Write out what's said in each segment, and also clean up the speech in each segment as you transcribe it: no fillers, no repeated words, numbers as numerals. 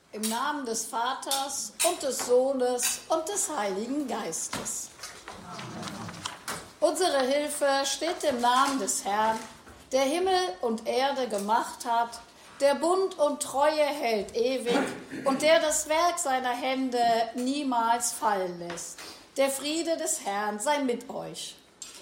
Im Namen des Vaters und des Sohnes und des Heiligen Geistes. Unsere Hilfe steht im Namen des Herrn, der Himmel und Erde gemacht hat, der Bund und Treue hält ewig und der das Werk seiner Hände niemals fallen lässt. Der Friede des Herrn sei mit euch.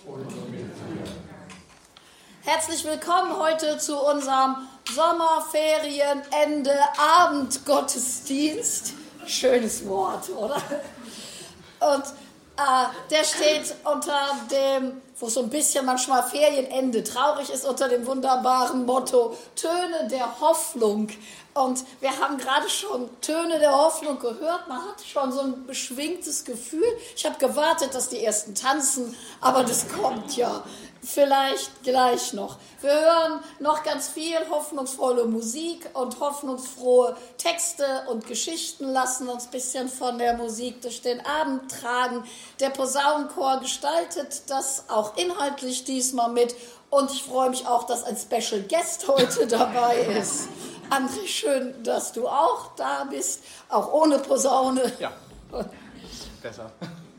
Herzlich willkommen heute zu unserem Sommerferienende Abendgottesdienst. Schönes Wort, oder? Und der steht unter dem, wo so ein bisschen manchmal Ferienende traurig ist, unter dem wunderbaren Motto Töne der Hoffnung. Und wir haben gerade schon Töne der Hoffnung gehört. Man hat schon so ein beschwingtes Gefühl. Ich habe gewartet, dass die ersten tanzen, aber das kommt ja vielleicht gleich noch. Wir hören noch ganz viel hoffnungsvolle Musik und hoffnungsfrohe Texte und Geschichten, lassen uns ein bisschen von der Musik durch den Abend tragen. Der Posaunenchor gestaltet das auch inhaltlich diesmal mit. Und ich freue mich auch, dass ein Special Guest heute dabei ist. André, schön, dass du auch da bist, auch ohne Posaune. Ja, besser.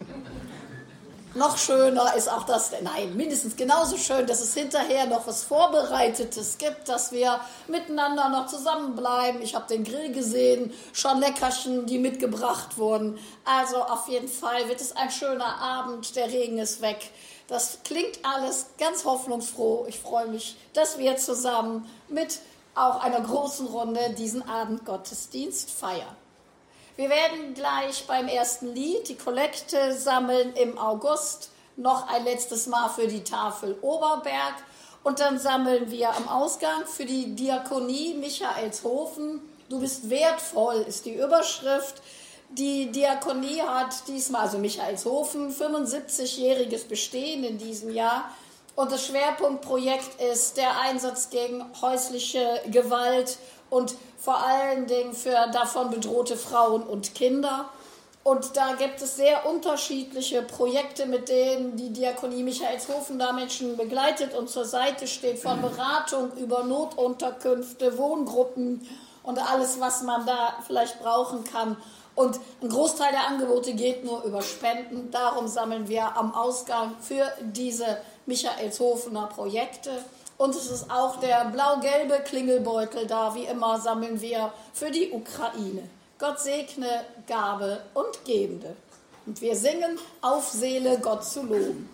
Noch schöner ist auch das, nein, mindestens genauso schön, dass es hinterher noch was Vorbereitetes gibt, dass wir miteinander noch zusammenbleiben. Ich habe den Grill gesehen, schon Leckerchen, die mitgebracht wurden. Also auf jeden Fall wird es ein schöner Abend, der Regen ist weg. Das klingt alles ganz hoffnungsfroh. Ich freue mich, dass wir zusammen mit auch einer großen Runde diesen Abendgottesdienst feiern. Wir werden gleich beim ersten Lied die Kollekte sammeln im August, noch ein letztes Mal für die Tafel Oberberg und dann sammeln wir am Ausgang für die Diakonie Michaelshofen. Du bist wertvoll, ist die Überschrift. Die Diakonie hat diesmal, also Michaelshofen, 75-jähriges Bestehen in diesem Jahr. Und das Schwerpunktprojekt ist der Einsatz gegen häusliche Gewalt und vor allen Dingen für davon bedrohte Frauen und Kinder. Und da gibt es sehr unterschiedliche Projekte, mit denen die Diakonie Michaelshofen da Menschen begleitet und zur Seite steht, von Beratung über Notunterkünfte, Wohngruppen und alles, was man da vielleicht brauchen kann. Und ein Großteil der Angebote geht nur über Spenden. Darum sammeln wir am Ausgang für diese Michaelshofener Projekte. Und es ist auch der blau-gelbe Klingelbeutel da. Wie immer sammeln wir für die Ukraine. Gott segne Gabe und Gebende. Und wir singen Auf Seele Gott zu loben.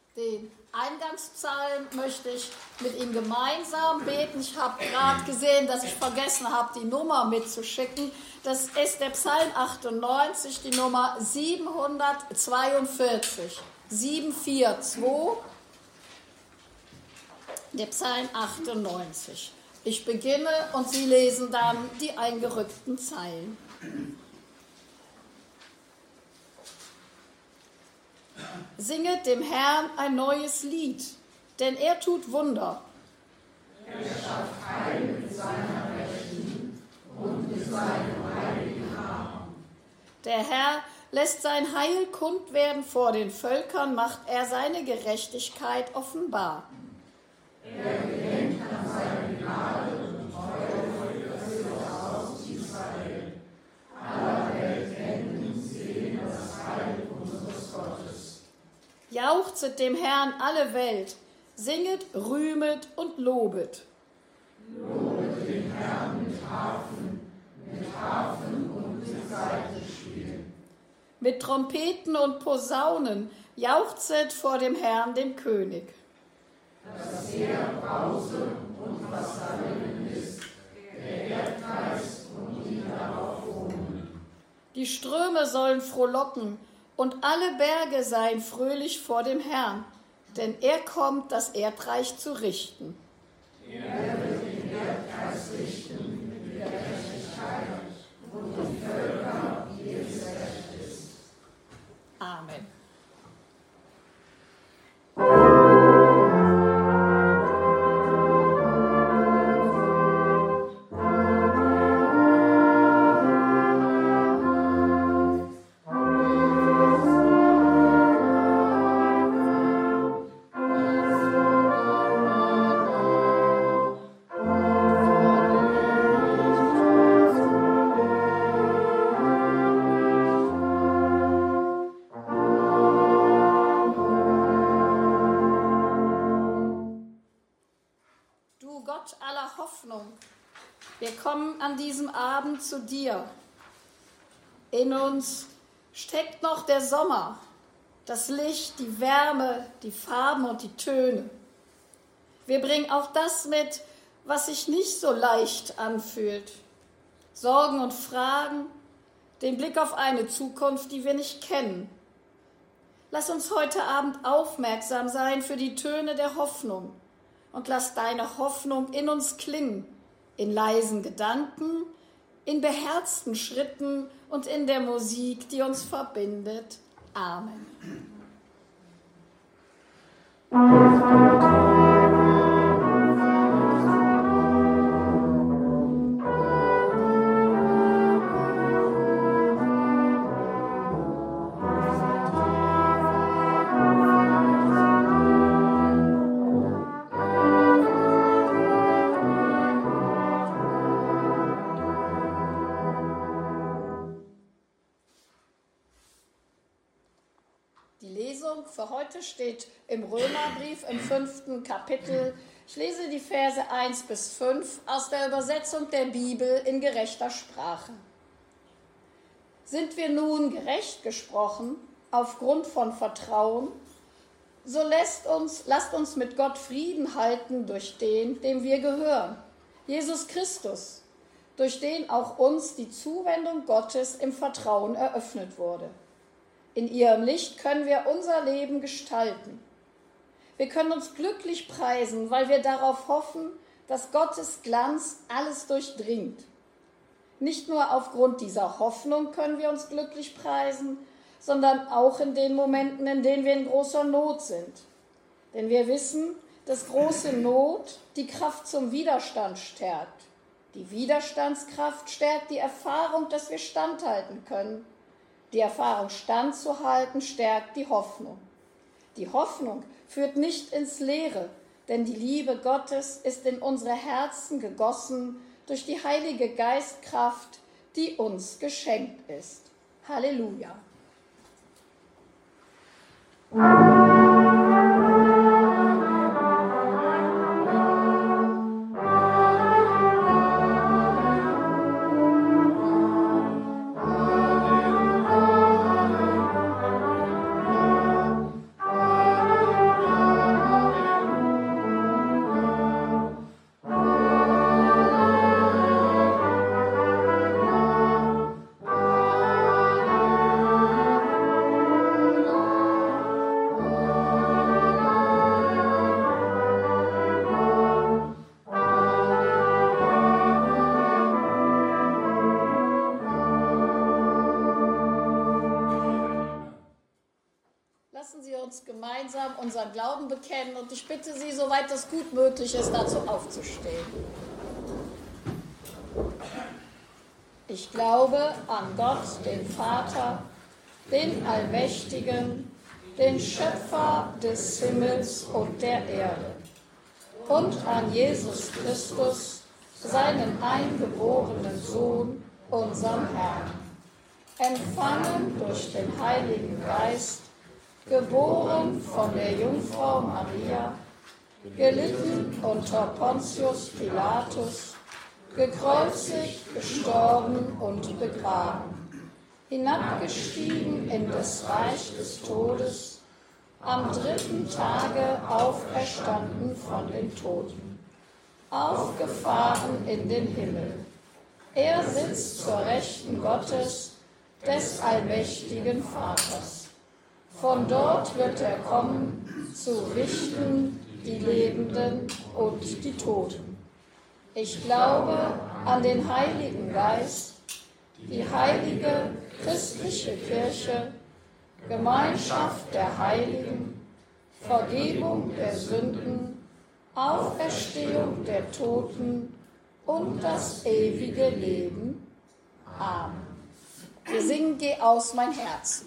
Den Eingangspsalm möchte ich mit Ihnen gemeinsam beten. Ich habe gerade gesehen, dass ich vergessen habe, die Nummer mitzuschicken. Das ist der Psalm 98, die Nummer 742. 742, der Psalm 98. Ich beginne und Sie lesen dann die eingerückten Zeilen. Singet dem Herrn ein neues Lied, denn er tut Wunder. Er schafft Heil mit seiner Rechten und mit seinem heiligen Arm. Der Herr lässt sein Heil kund werden vor den Völkern, macht er seine Gerechtigkeit offenbar. Er gedenkt an seine Gnade und Treue für das Haus Israel. Aller Welt kennen und sehen das Heil unseres Gottes. Jauchzet dem Herrn alle Welt, singet, rühmet und lobet. Lobet den Herrn mit Harfen und mit Saitenspiel. Mit Trompeten und Posaunen jauchzet vor dem Herrn, dem König. Das Heer brause und was darin ist, der Erdkreis und die darauf wohnen. Die Ströme sollen frohlocken und alle Berge seien fröhlich vor dem Herrn, denn er kommt, das Erdreich zu richten. Er wird den Erdkreis richten mit Gerechtigkeit und die Völker, wie es recht ist. Amen. Wir kommen an diesem Abend zu dir. In uns steckt noch der Sommer, das Licht, die Wärme, die Farben und die Töne. Wir bringen auch das mit, was sich nicht so leicht anfühlt. Sorgen und Fragen, den Blick auf eine Zukunft, die wir nicht kennen. Lass uns heute Abend aufmerksam sein für die Töne der Hoffnung und lass deine Hoffnung in uns klingen, in leisen Gedanken, in beherzten Schritten und in der Musik, die uns verbindet. Amen. Für heute steht im Römerbrief im 5. Kapitel. Ich lese die Verse 1 bis 5 aus der Übersetzung der Bibel in gerechter Sprache. Sind wir nun gerecht gesprochen aufgrund von Vertrauen, so lasst uns mit Gott Frieden halten durch den, dem wir gehören, Jesus Christus, durch den auch uns die Zuwendung Gottes im Vertrauen eröffnet wurde. In ihrem Licht können wir unser Leben gestalten. Wir können uns glücklich preisen, weil wir darauf hoffen, dass Gottes Glanz alles durchdringt. Nicht nur aufgrund dieser Hoffnung können wir uns glücklich preisen, sondern auch in den Momenten, in denen wir in großer Not sind. Denn wir wissen, dass große Not die Kraft zum Widerstand stärkt. Die Widerstandskraft stärkt die Erfahrung, dass wir standhalten können. Die Erfahrung, standzuhalten, stärkt die Hoffnung. Die Hoffnung führt nicht ins Leere, denn die Liebe Gottes ist in unsere Herzen gegossen durch die Heilige Geistkraft, die uns geschenkt ist. Halleluja. unseren Glauben bekennen und ich bitte Sie, soweit das gut möglich ist, dazu aufzustehen. Ich glaube an Gott, den Vater, den Allmächtigen, den Schöpfer des Himmels und der Erde und an Jesus Christus, seinen eingeborenen Sohn, unseren Herrn, empfangen durch den Heiligen Geist, geboren von der Jungfrau Maria, gelitten unter Pontius Pilatus, gekreuzigt, gestorben und begraben, hinabgestiegen in das Reich des Todes, am dritten Tage auferstanden von den Toten, aufgefahren in den Himmel. Er sitzt zur Rechten Gottes, des allmächtigen Vaters. Von dort wird er kommen, zu richten die Lebenden und die Toten. Ich glaube an den Heiligen Geist, die heilige christliche Kirche, Gemeinschaft der Heiligen, Vergebung der Sünden, Auferstehung der Toten und das ewige Leben. Amen. Wir singen Geh aus, mein Herz.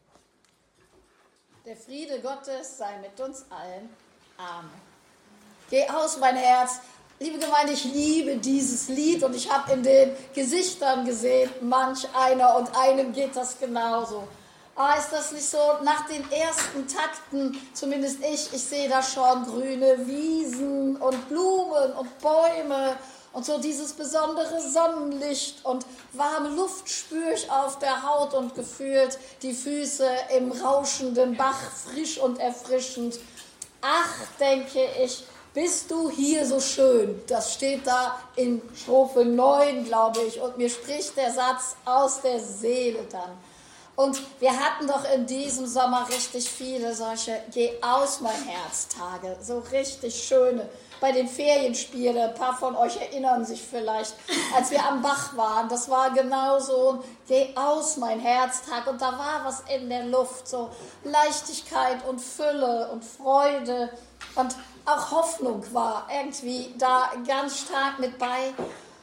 Der Friede Gottes sei mit uns allen. Amen. Geh aus, mein Herz. Liebe Gemeinde, ich liebe dieses Lied und ich habe in den Gesichtern gesehen, manch einer und einem geht das genauso. Ist das nicht so, nach den ersten Takten, zumindest ich sehe da schon grüne Wiesen und Blumen und Bäume und so dieses besondere Sonnenlicht und warme Luft spüre ich auf der Haut und gefühlt die Füße im rauschenden Bach, frisch und erfrischend. Ach, denke ich, bist du hier so schön? Das steht da in Strophe 9, glaube ich, und mir spricht der Satz aus der Seele dann. Und wir hatten doch in diesem Sommer richtig viele solche Geh aus, mein Herz Tage, so richtig schöne. Bei den Ferienspielen, ein paar von euch erinnern sich vielleicht, als wir am Bach waren, das war genau so ein Geh aus, mein Herztag. Und da war was in der Luft, so Leichtigkeit und Fülle und Freude und auch Hoffnung war irgendwie da ganz stark mit bei.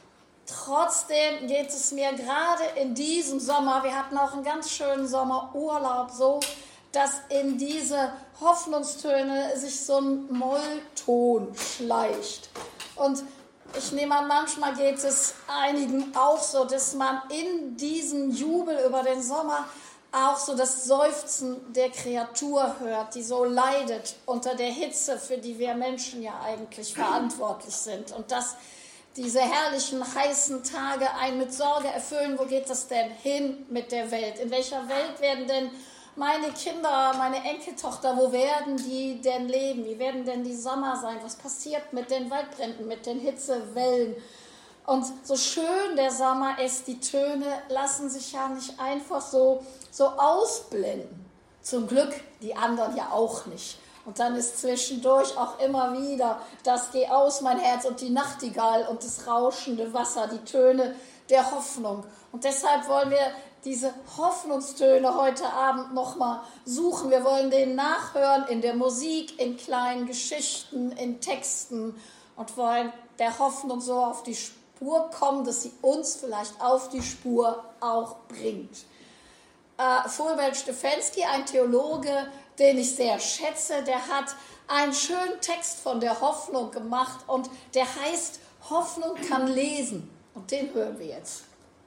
Trotzdem geht es mir gerade in diesem Sommer, wir hatten auch einen ganz schönen Sommerurlaub, so, dass in diese Hoffnungstöne sich so ein Mollton schleicht. Und ich nehme an, manchmal geht es einigen auch so, dass man in diesem Jubel über den Sommer auch so das Seufzen der Kreatur hört, die so leidet unter der Hitze, für die wir Menschen ja eigentlich verantwortlich sind. Und dass diese herrlichen, heißen Tage einen mit Sorge erfüllen, wo geht das denn hin mit der Welt? In welcher Welt werden denn meine Kinder, meine Enkeltochter, wo werden die denn leben? Wie werden denn die Sommer sein? Was passiert mit den Waldbränden, mit den Hitzewellen? Und so schön der Sommer ist, die Töne lassen sich ja nicht einfach so ausblenden. Zum Glück die anderen ja auch nicht. Und dann ist zwischendurch auch immer wieder das Geh aus, mein Herz und die Nachtigall und das rauschende Wasser, die Töne der Hoffnung. Und deshalb wollen wir diese Hoffnungstöne heute Abend nochmal suchen. Wir wollen denen nachhören in der Musik, in kleinen Geschichten, in Texten und wollen der Hoffnung so auf die Spur kommen, dass sie uns vielleicht auf die Spur auch bringt. Fulbert Stefanski, ein Theologe, den ich sehr schätze, der hat einen schönen Text von der Hoffnung gemacht und der heißt Hoffnung kann lesen. Und den hören wir jetzt.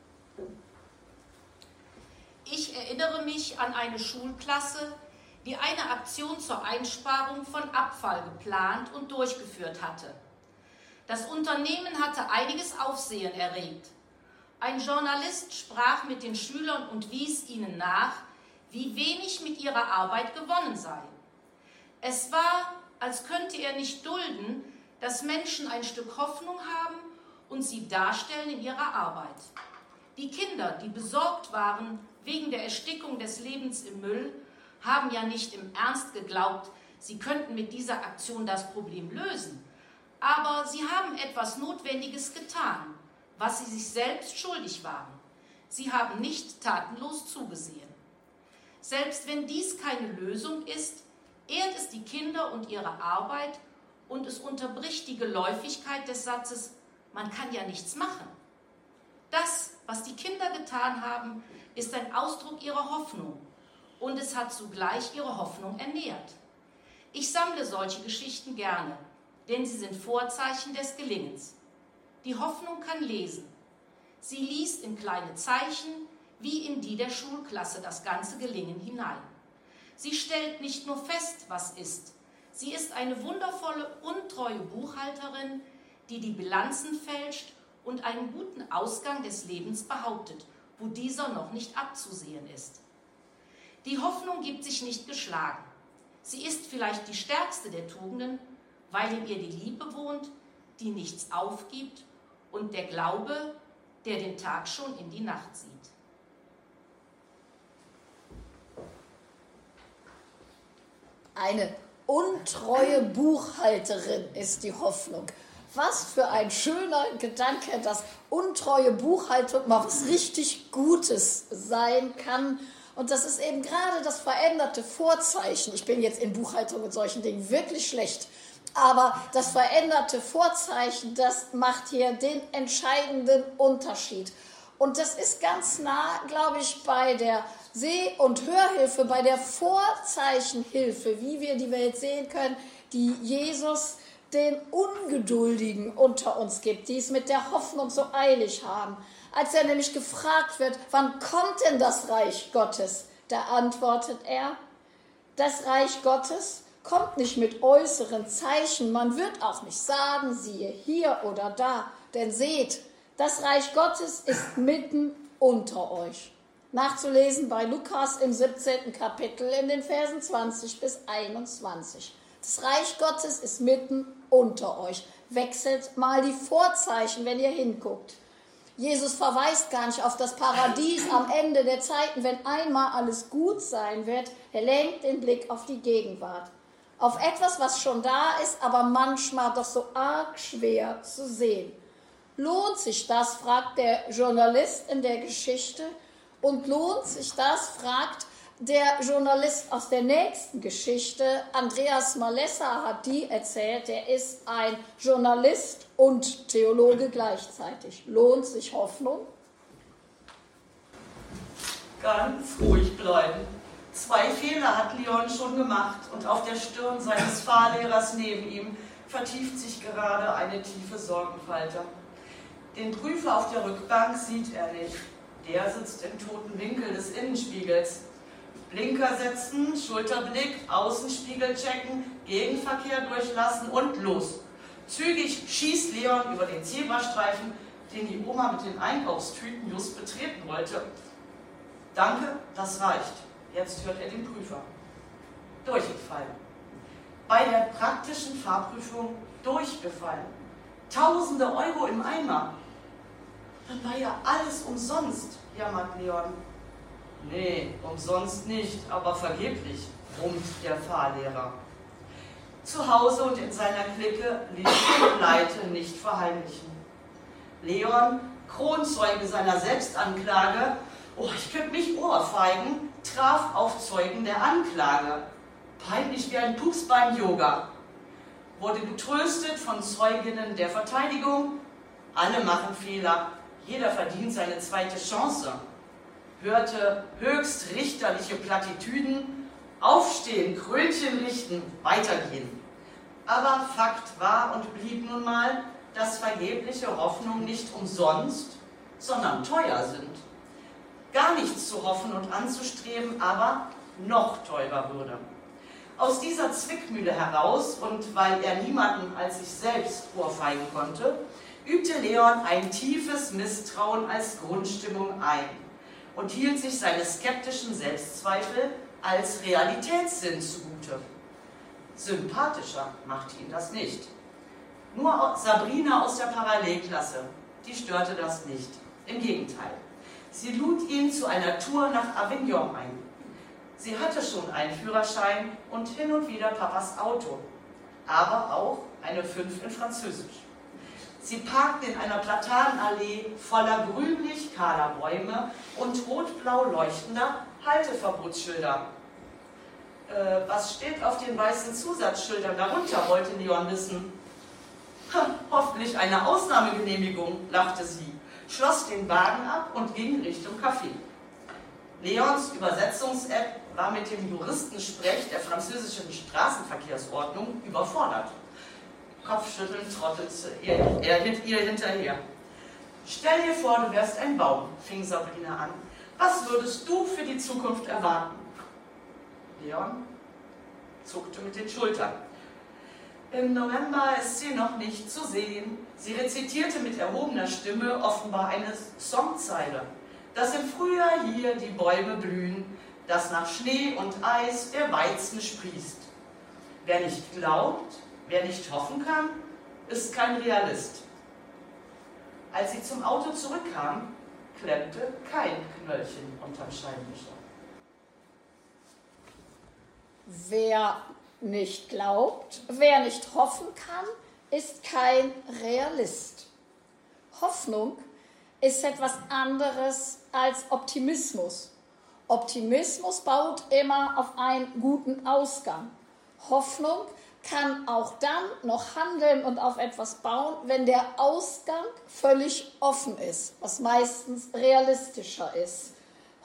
Ich erinnere mich an eine Schulklasse, die eine Aktion zur Einsparung von Abfall geplant und durchgeführt hatte. Das Unternehmen hatte einiges Aufsehen erregt. Ein Journalist sprach mit den Schülern und wies ihnen nach, wie wenig mit ihrer Arbeit gewonnen sei. Es war, als könnte er nicht dulden, dass Menschen ein Stück Hoffnung haben und sie darstellen in ihrer Arbeit. Die Kinder, die besorgt waren wegen der Erstickung des Lebens im Müll, haben ja nicht im Ernst geglaubt, sie könnten mit dieser Aktion das Problem lösen. Aber sie haben etwas Notwendiges getan, was sie sich selbst schuldig waren. Sie haben nicht tatenlos zugesehen. Selbst wenn dies keine Lösung ist, ehrt es die Kinder und ihre Arbeit und es unterbricht die Geläufigkeit des Satzes, man kann ja nichts machen. Das, was die Kinder getan haben, ist ein Ausdruck ihrer Hoffnung und es hat zugleich ihre Hoffnung ernährt. Ich sammle solche Geschichten gerne, denn sie sind Vorzeichen des Gelingens. Die Hoffnung kann lesen. Sie liest in kleine Zeichen, wie in die der Schulklasse, das ganze Gelingen hinein. Sie stellt nicht nur fest, was ist. Sie ist eine wundervolle, untreue Buchhalterin, die die Bilanzen fälscht und einen guten Ausgang des Lebens behauptet, wo dieser noch nicht abzusehen ist. Die Hoffnung gibt sich nicht geschlagen. Sie ist vielleicht die stärkste der Tugenden, weil in ihr die Liebe wohnt, die nichts aufgibt, und der Glaube, der den Tag schon in die Nacht sieht. Eine untreue Buchhalterin ist die Hoffnung. Was für ein schöner Gedanke, dass untreue Buchhaltung mal was richtig Gutes sein kann. Und das ist eben gerade das veränderte Vorzeichen. Ich bin jetzt in Buchhaltung und solchen Dingen wirklich schlecht. Aber das veränderte Vorzeichen, das macht hier den entscheidenden Unterschied. Und das ist ganz nah, glaube ich, bei der Seh- und Hörhilfe, bei der Vorzeichenhilfe, wie wir die Welt sehen können, die Jesus den Ungeduldigen unter uns gibt, die es mit der Hoffnung so eilig haben. Als er nämlich gefragt wird, wann kommt denn das Reich Gottes? Da antwortet er, das Reich Gottes kommt nicht mit äußeren Zeichen. Man wird auch nicht sagen, siehe hier oder da. Denn seht, das Reich Gottes ist mitten unter euch. Nachzulesen bei Lukas im 17. Kapitel in den Versen 20 bis 21. Das Reich Gottes ist mitten unter euch. Wechselt mal die Vorzeichen, wenn ihr hinguckt. Jesus verweist gar nicht auf das Paradies am Ende der Zeiten, wenn einmal alles gut sein wird. Er lenkt den Blick auf die Gegenwart. Auf etwas, was schon da ist, aber manchmal doch so arg schwer zu sehen. Lohnt sich das, fragt der Journalist in der Geschichte. Und lohnt sich das, fragt der Journalist aus der nächsten Geschichte. Andreas Malessa hat die erzählt. Er ist ein Journalist und Theologe gleichzeitig. Lohnt sich Hoffnung? Ganz ruhig bleiben. 2 Fehler hat Leon schon gemacht und auf der Stirn seines Fahrlehrers neben ihm vertieft sich gerade eine tiefe Sorgenfalte. Den Prüfer auf der Rückbank sieht er nicht. Der sitzt im toten Winkel des Innenspiegels. Blinker setzen, Schulterblick, Außenspiegel checken, Gegenverkehr durchlassen und los. Zügig schießt Leon über den Zebrastreifen, den die Oma mit den Einkaufstüten just betreten wollte. Danke, das reicht. Jetzt hört er den Prüfer. Durchgefallen. Bei der praktischen Fahrprüfung durchgefallen. Tausende Euro im Eimer. Dann war ja alles umsonst, jammert Leon. Nee, umsonst nicht, aber vergeblich, brummt der Fahrlehrer. Zu Hause und in seiner Clique ließ die Pleite nicht verheimlichen. Leon, Kronzeuge seiner Selbstanklage, ich könnte mich ohrfeigen, traf auf Zeugen der Anklage. Peinlich wie ein Pups beim Yoga. Wurde getröstet von Zeuginnen der Verteidigung. Alle machen Fehler, jeder verdient seine zweite Chance. Hörte höchst richterliche Plattitüden, aufstehen, Krönchen richten, weitergehen. Aber Fakt war und blieb nun mal, dass vergebliche Hoffnungen nicht umsonst, sondern teuer sind. Gar nichts zu hoffen und anzustreben, aber noch teurer würde. Aus dieser Zwickmühle heraus und weil er niemanden als sich selbst ohrfeigen konnte, übte Leon ein tiefes Misstrauen als Grundstimmung ein und hielt sich seine skeptischen Selbstzweifel als Realitätssinn zugute. Sympathischer machte ihn das nicht. Nur Sabrina aus der Parallelklasse, die störte das nicht. Im Gegenteil. Sie lud ihn zu einer Tour nach Avignon ein. Sie hatte schon einen Führerschein und hin und wieder Papas Auto, aber auch eine 5 in Französisch. Sie parkten in einer Platanenallee voller grünlich-kahler Bäume und rot-blau leuchtender Halteverbotsschilder. Was steht auf den weißen Zusatzschildern darunter, wollte Leon wissen. Hoffentlich eine Ausnahmegenehmigung, lachte sie, schloss den Wagen ab und ging Richtung Café. Leons Übersetzungs-App war mit dem Juristensprech der französischen Straßenverkehrsordnung überfordert. Kopfschüttelnd trottelte er ihr hinterher. Stell dir vor, du wärst ein Baum, fing Sabrina an. Was würdest du für die Zukunft erwarten? Leon zuckte mit den Schultern. Im November ist sie noch nicht zu sehen. Sie rezitierte mit erhobener Stimme offenbar eine Songzeile. Dass im Frühjahr hier die Bäume blühen, dass nach Schnee und Eis der Weizen sprießt. Wer nicht glaubt, wer nicht hoffen kann, ist kein Realist. Als sie zum Auto zurückkam, klemmte kein Knöllchen unterm Scheibenwischer. Wer nicht glaubt, wer nicht hoffen kann, ist kein Realist. Hoffnung ist etwas anderes als Optimismus. Optimismus baut immer auf einen guten Ausgang. Hoffnung kann auch dann noch handeln und auf etwas bauen, wenn der Ausgang völlig offen ist, was meistens realistischer ist.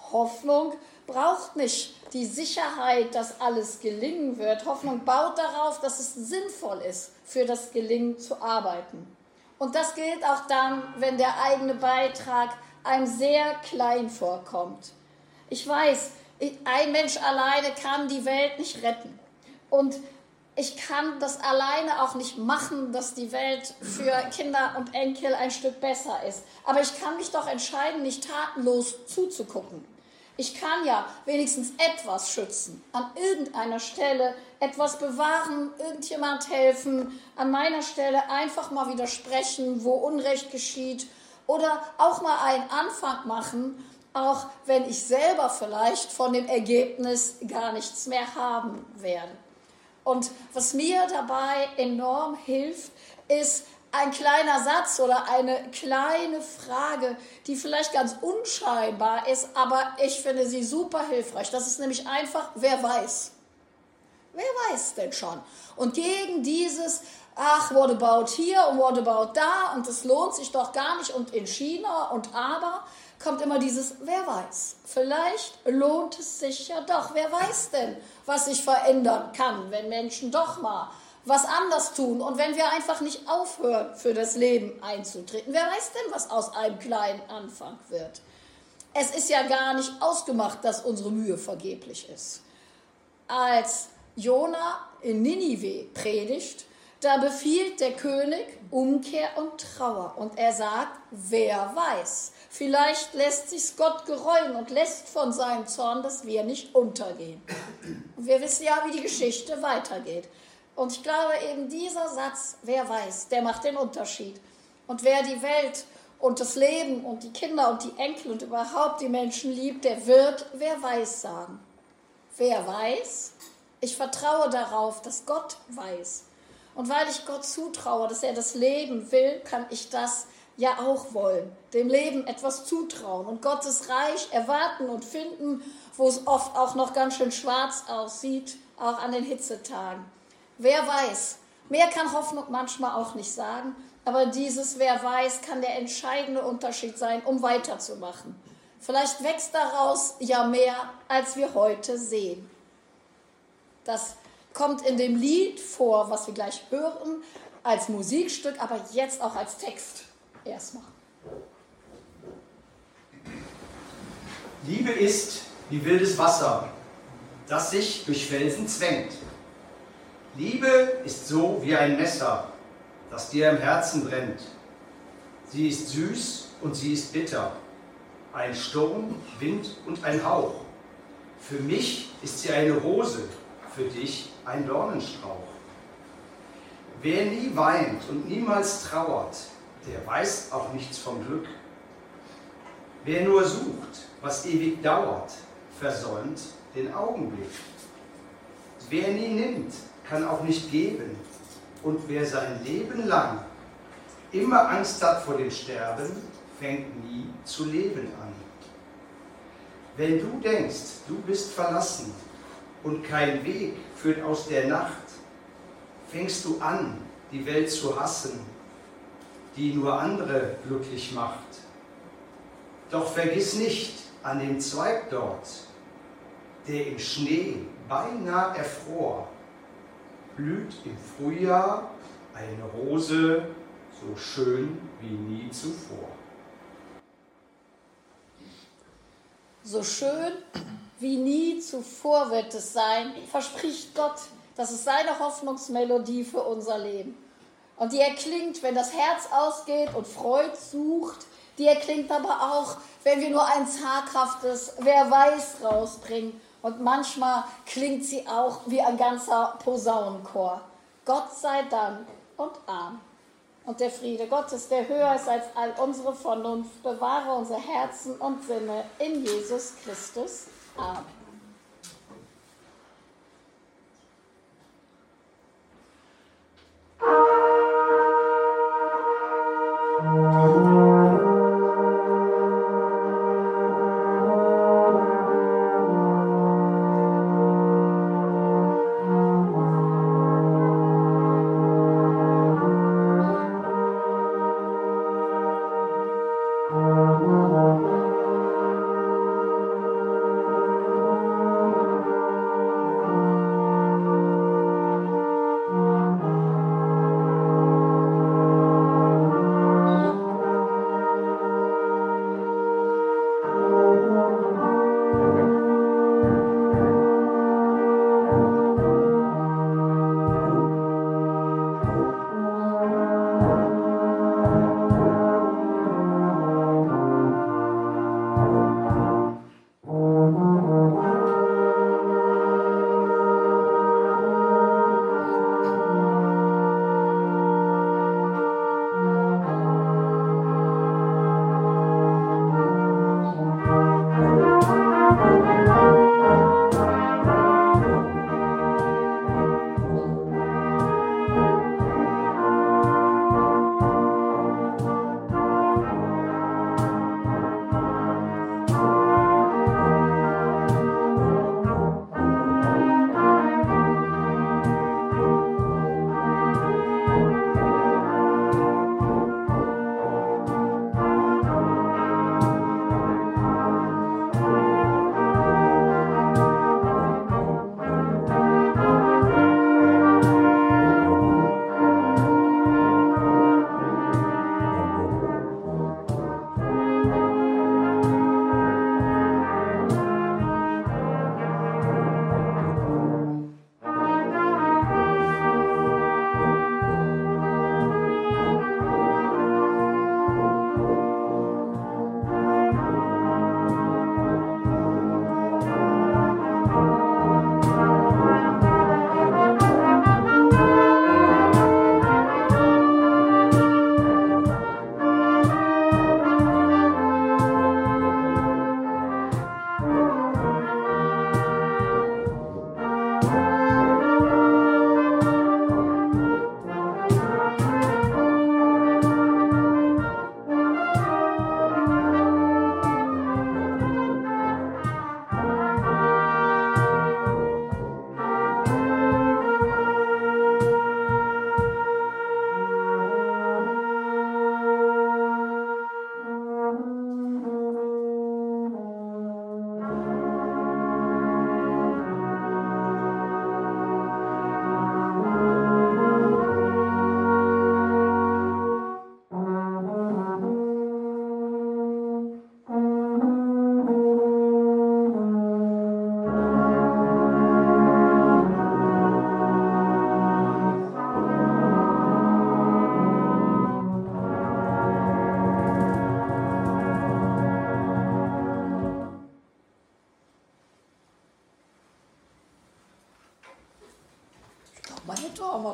Hoffnung braucht nicht die Sicherheit, dass alles gelingen wird. Hoffnung baut darauf, dass es sinnvoll ist, für das Gelingen zu arbeiten. Und das gilt auch dann, wenn der eigene Beitrag einem sehr klein vorkommt. Ich weiß, ein Mensch alleine kann die Welt nicht retten. Und ich kann das alleine auch nicht machen, dass die Welt für Kinder und Enkel ein Stück besser ist. Aber ich kann mich doch entscheiden, nicht tatenlos zuzugucken. Ich kann ja wenigstens etwas schützen, an irgendeiner Stelle etwas bewahren, irgendjemand helfen, an meiner Stelle einfach mal widersprechen, wo Unrecht geschieht oder auch mal einen Anfang machen, auch wenn ich selber vielleicht von dem Ergebnis gar nichts mehr haben werde. Und was mir dabei enorm hilft, ist ein kleiner Satz oder eine kleine Frage, die vielleicht ganz unscheinbar ist, aber ich finde sie super hilfreich. Das ist nämlich einfach, wer weiß? Wer weiß denn schon? Und gegen dieses, ach, what about hier und what about da und es lohnt sich doch gar nicht und in China und aber, kommt immer dieses, wer weiß, vielleicht lohnt es sich ja doch. Wer weiß denn, was sich verändern kann, wenn Menschen doch mal was anders tun und wenn wir einfach nicht aufhören, für das Leben einzutreten. Wer weiß denn, was aus einem kleinen Anfang wird? Es ist ja gar nicht ausgemacht, dass unsere Mühe vergeblich ist. Als Jona in Ninive predigt, da befiehlt der König Umkehr und Trauer. Und er sagt, wer weiß, vielleicht lässt sich's Gott gereuen und lässt von seinem Zorn, dass wir nicht untergehen. Und wir wissen ja, wie die Geschichte weitergeht. Und ich glaube eben dieser Satz, wer weiß, der macht den Unterschied. Und wer die Welt und das Leben und die Kinder und die Enkel und überhaupt die Menschen liebt, der wird, wer weiß, sagen. Wer weiß, ich vertraue darauf, dass Gott weiß. Und weil ich Gott zutraue, dass er das Leben will, kann ich das ja auch wollen. Dem Leben etwas zutrauen und Gottes Reich erwarten und finden, wo es oft auch noch ganz schön schwarz aussieht, auch an den Hitzetagen. Wer weiß, mehr kann Hoffnung manchmal auch nicht sagen, aber dieses wer weiß kann der entscheidende Unterschied sein, um weiterzumachen. Vielleicht wächst daraus ja mehr, als wir heute sehen. Das kommt in dem Lied vor, was wir gleich hören, als Musikstück, aber jetzt auch als Text erstmal. Liebe ist wie wildes Wasser, das sich durch Felsen zwängt. Liebe ist so wie ein Messer, das dir im Herzen brennt. Sie ist süß und sie ist bitter, ein Sturm, Wind und ein Hauch. Für mich ist sie eine Rose, für dich ein Dornenstrauch. Wer nie weint und niemals trauert, der weiß auch nichts vom Glück. Wer nur sucht, was ewig dauert, versäumt den Augenblick. Wer nie nimmt, kann auch nicht geben. Und wer sein Leben lang immer Angst hat vor dem Sterben, fängt nie zu leben an. Wenn du denkst, du bist verlassen und kein Weg führt aus der Nacht, fängst du an, die Welt zu hassen, die nur andere glücklich macht. Doch vergiss nicht an den Zweig dort, der im Schnee beinahe erfror, blüht im Frühjahr eine Rose so schön wie nie zuvor. So schön wie nie zuvor wird es sein, verspricht Gott. Das ist seine Hoffnungsmelodie für unser Leben. Und die erklingt, wenn das Herz ausgeht und Freude sucht. Die erklingt aber auch, wenn wir nur ein zaghaftes Wer weiß rausbringen. Und manchmal klingt sie auch wie ein ganzer Posaunenchor. Gott sei Dank und Amen. Und der Friede Gottes, der höher ist als all unsere Vernunft, bewahre unsere Herzen und Sinne in Jesus Christus. Amen.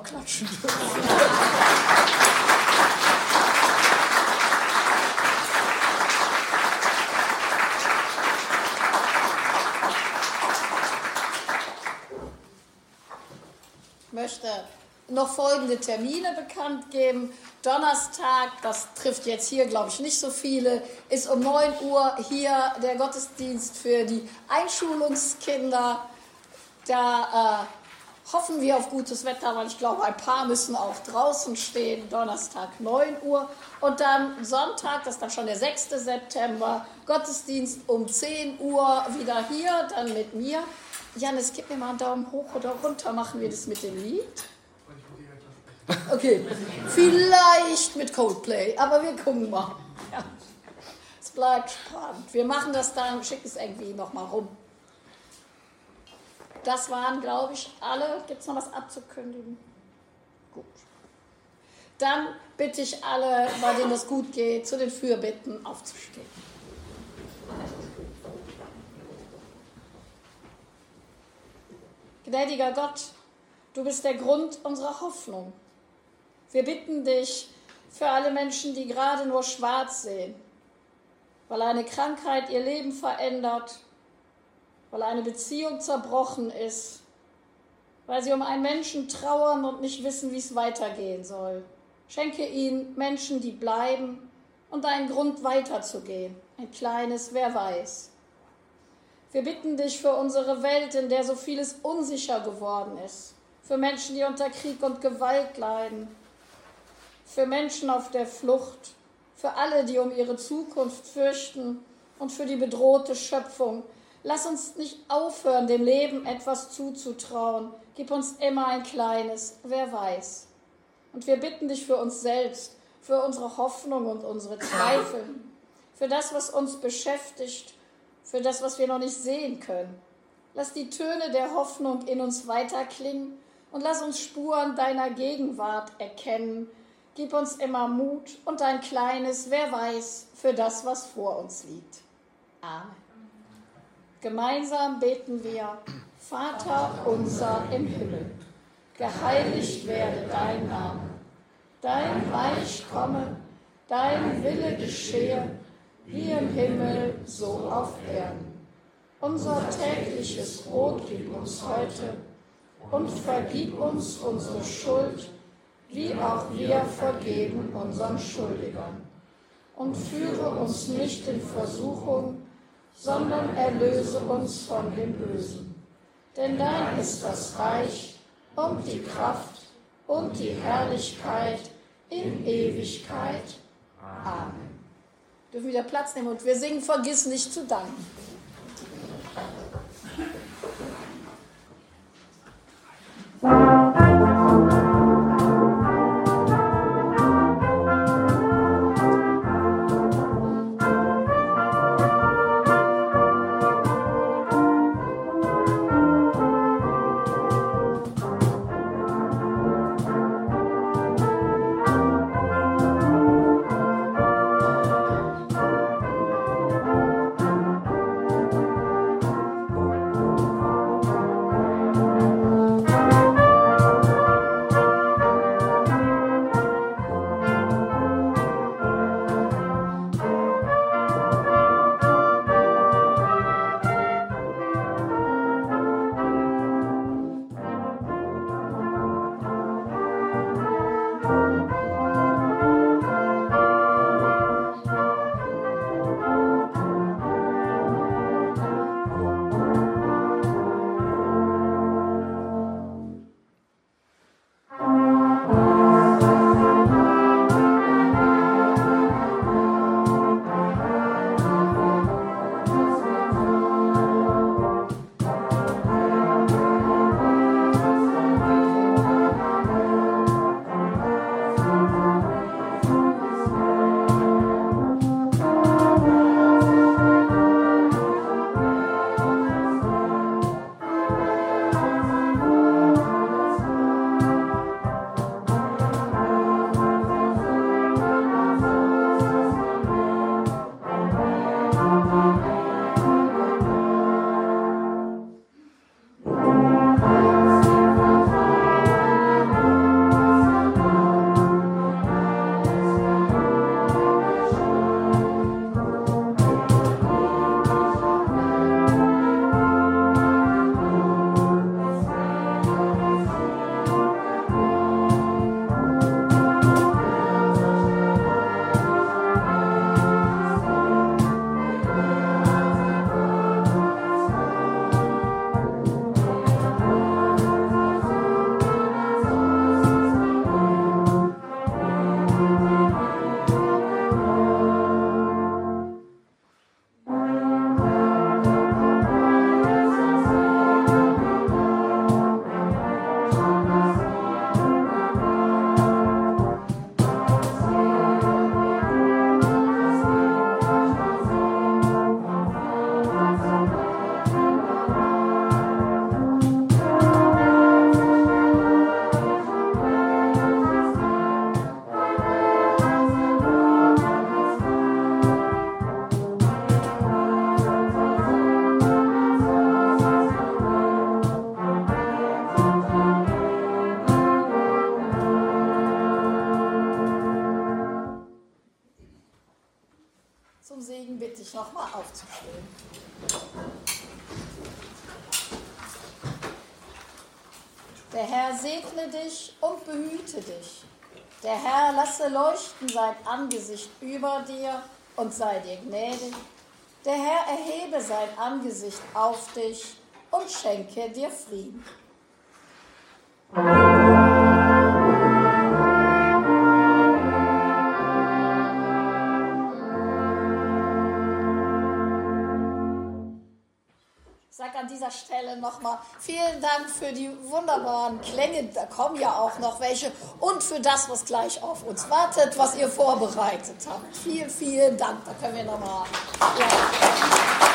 noch klatschen dürfen. Ich möchte noch folgende Termine bekannt geben. Donnerstag, das trifft jetzt hier, glaube ich, nicht so viele, ist um 9 Uhr hier der Gottesdienst für die Einschulungskinder. Da hoffen wir auf gutes Wetter, weil ich glaube, ein paar müssen auch draußen stehen. Donnerstag 9 Uhr. Und dann Sonntag, das ist dann schon der 6. September, Gottesdienst um 10 Uhr wieder hier, dann mit mir. Janis, gib mir mal einen Daumen hoch oder runter, machen wir das mit dem Lied? Okay, vielleicht mit Coldplay, aber wir gucken mal. Ja. Es bleibt spannend. Wir machen das dann, schicken es irgendwie nochmal rum. Das waren, glaube ich, alle. Gibt es noch was abzukündigen? Gut. Dann bitte ich alle, bei denen es gut geht, zu den Fürbitten aufzustehen. Gnädiger Gott, du bist der Grund unserer Hoffnung. Wir bitten dich für alle Menschen, die gerade nur schwarz sehen, weil eine Krankheit ihr Leben verändert, weil eine Beziehung zerbrochen ist, weil sie um einen Menschen trauern und nicht wissen, wie es weitergehen soll. Schenke ihnen Menschen, die bleiben und einen Grund weiterzugehen. Ein kleines Wer weiß. Wir bitten dich für unsere Welt, in der so vieles unsicher geworden ist. Für Menschen, die unter Krieg und Gewalt leiden. Für Menschen auf der Flucht. Für alle, die um ihre Zukunft fürchten. Und für die bedrohte Schöpfung. Lass uns nicht aufhören, dem Leben etwas zuzutrauen. Gib uns immer ein kleines Wer weiß. Und wir bitten dich für uns selbst, für unsere Hoffnung und unsere Zweifel. Für das, was uns beschäftigt. Für das, was wir noch nicht sehen können. Lass die Töne der Hoffnung in uns weiterklingen und lass uns Spuren deiner Gegenwart erkennen. Gib uns immer Mut und ein kleines Wer weiß für das, was vor uns liegt. Amen. Gemeinsam beten wir: Vater unser im Himmel, geheiligt werde dein Name. Dein Reich komme, dein Wille geschehe, wie im Himmel, so auf Erden. Unser tägliches Brot gib uns heute und vergib uns unsere Schuld, wie auch wir vergeben unseren Schuldigern. Und führe uns nicht in Versuchung, sondern erlöse uns von dem Bösen. Denn dein ist das Reich und die Kraft und die Herrlichkeit in Ewigkeit. Amen. Dürfen wieder Platz nehmen und wir singen Vergiss nicht zu danken. Zum Segen bitte ich nochmal aufzustehen. Der Herr segne dich und behüte dich. Der Herr lasse leuchten sein Angesicht über dir und sei dir gnädig. Der Herr erhebe sein Angesicht auf dich und schenke dir Frieden. Ich sage an dieser Stelle nochmal vielen Dank für die wunderbaren Klänge, da kommen ja auch noch welche, und für das, was gleich auf uns wartet, was ihr vorbereitet habt. Vielen, vielen Dank. Da können wir nochmal... Ja.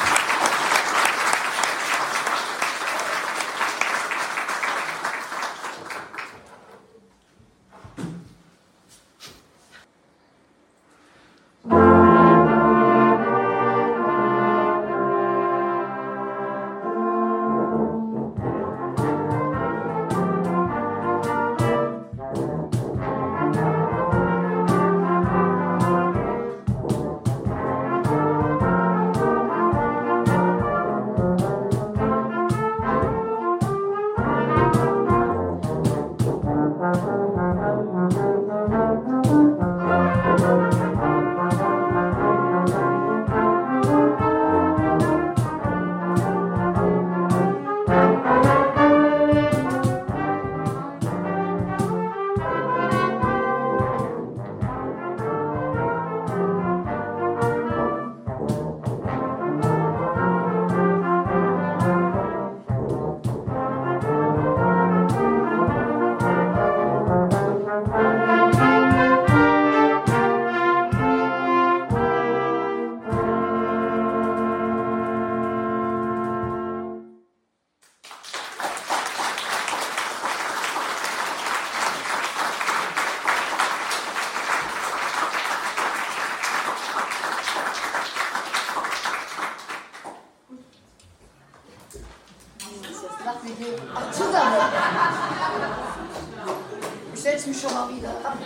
Ich setze mich schon mal wieder ab.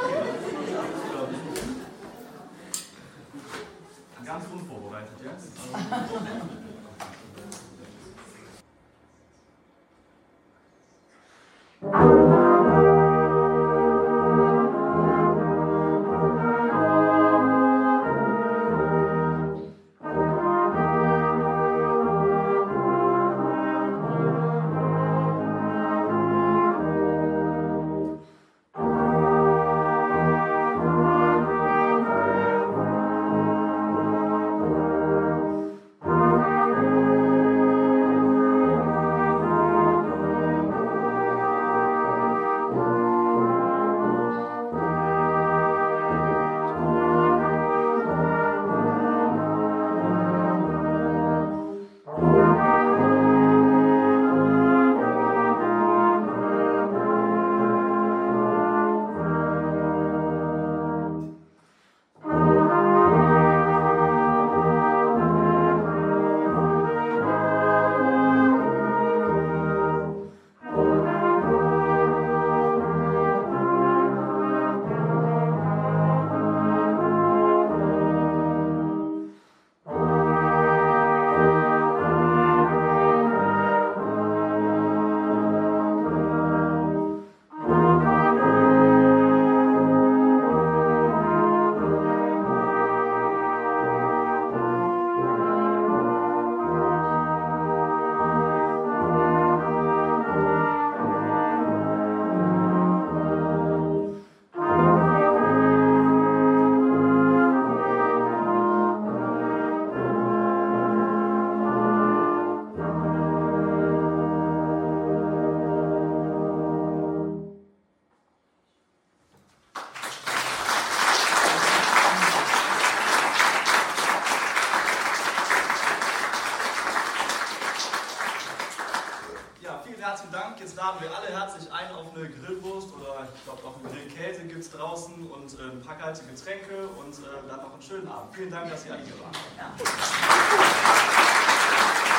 Ganz unvorbereitet jetzt. Herzlichen Dank. Jetzt laden wir alle herzlich ein auf eine Grillwurst oder ich glaube auch einen Grillkäse gibt es draußen und ein paar kalte Getränke und dann noch einen schönen Abend. Vielen Dank, dass ihr alle hier wart. Ja.